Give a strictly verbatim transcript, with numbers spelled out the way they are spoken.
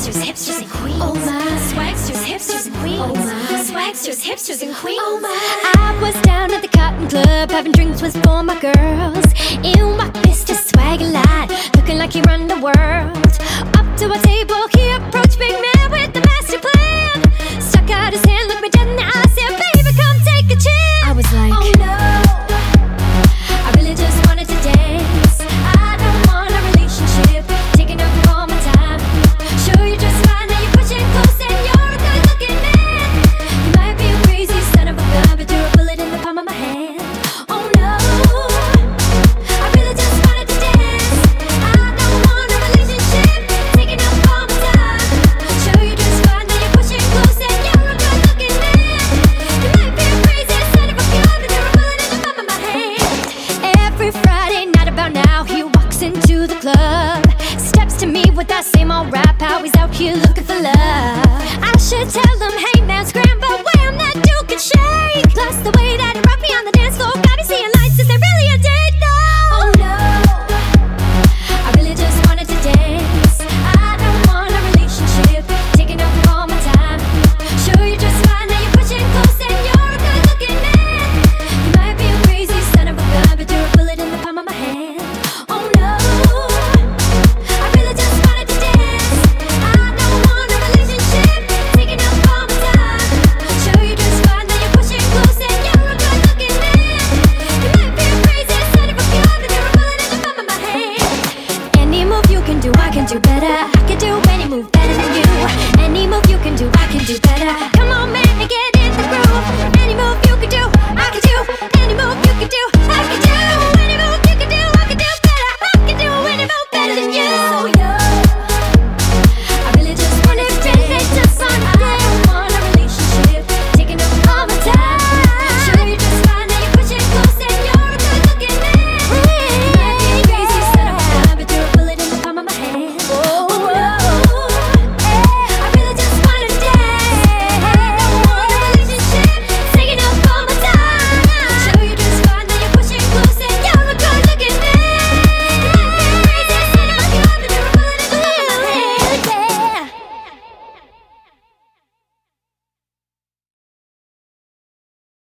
Swagsters, hipsters, and queens. Oh my. Swagsters, hipsters, and queens. Oh my. Swagsters, hipsters, and queens. Oh my. I was down at the Cotton Club having drinks with four of my girls. In my Mister Swag a lot, looking like he run the world. Up to a table, he approached Big Man with the master plan. Stuck out his hand, looked me dead in the eye, said, "Baby, come take a chance." I was like, oh no, I really just wanted to dance. I don't want a relationship taking up all my time. Sure, you're just fine, now you're pushing close and you're a good-looking man. You might be a crazy son of a gun, but you're a bullet in the palm of my hand. Oh no, I really just wanted to dance. I don't want a relationship taking up all my time. Sure, you're just fine, now you're pushing close and you're a good-looking man. You might be a crazy son of a gun, but you're a bullet in the palm of my hand. Every Friday night about now, he walks into the club, steps to me with that same old rap, how he's out here looking for love. I should tell him, hey man, scram, but wham, that dude can shake. Plus the way that he rocked me on the dance floor got me seeing lights. Is there really a date though? Oh no, I really just wanted to dance. I don't want a relationship taking up all my time. Sure, you're just fine, now you're pushing close and you're a good-looking man. You might be a crazy son of a gun, but you're a bullet in the palm of my hand. Oh no, I really just wanted to dance. I don't want a relationship taking up all my time. Sure, you're just fine, now you're pushing close and you're a good-looking man. You might be a crazy son of a gun, but you're a bullet in the palm of my hand. Any move you can do, I can do better. I can do any move better than you. Any move you can do, I can do better. Come on, man, and get in the groove. Any move you can do, I can do. Any move you can do, I can do.